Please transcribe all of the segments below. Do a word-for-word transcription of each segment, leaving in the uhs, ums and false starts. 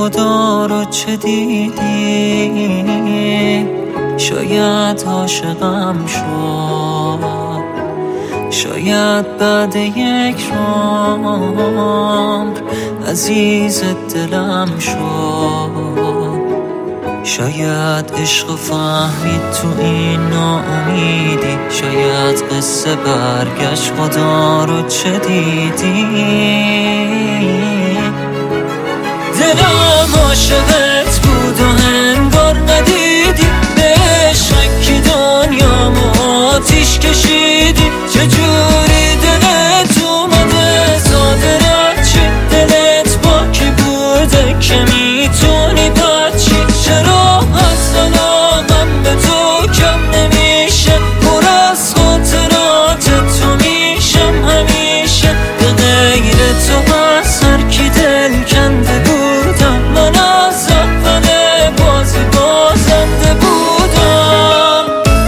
خدا رو چه دیدی؟ شاید عاشقم شد، شاید بعد یک عمر عزیز دلم شد. شاید عشق فهمید تو این ناامیدی، شاید قصه برگشت خدا رو چه دیدی؟ دلم عاشقت بود و انگار ندیدی، به شکی دنیامو آتیش کشیدی. چجوری دلت اومده زاده رچی؟ دلت با کی بوده که میتونی بچی؟ چرا از علاقم به تو کم نمیشه؟ پر از خاطرات تو میشم همیشه. به غیر تو از هر کی دل کنده بودم، من از اول بازی بازنده بودم.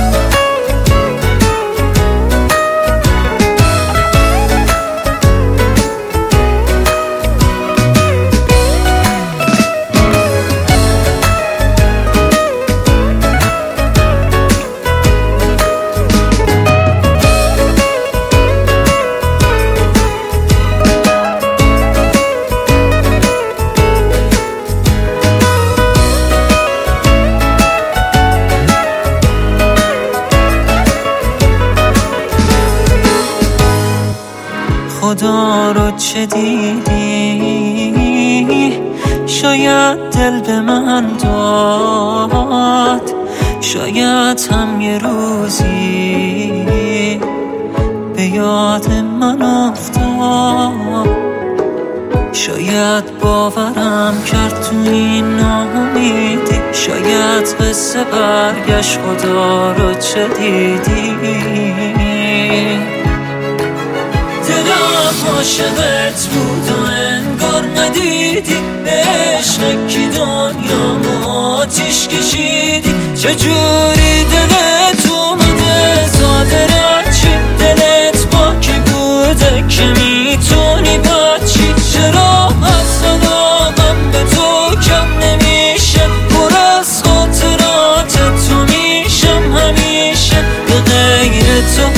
خدا رو چه دیدی؟ شاید دل به من داد، شاید هم یه روزی به یاد من افتاد. شاید باورم کرد تو این ناامیدی، شاید قصه برگشت خدا رو چه دیدی؟ دلم عاشقت بود و انگار ندیدی، به شکی دنیامو آتیش کشیدی. چجوری دلت اومده زاده رچی؟ دلت با کی بوده که میتونی بچی؟ چرا از علاقم به تو کم نمیشه؟ پر از خاطرات تو میشم همیشه. به غیر تو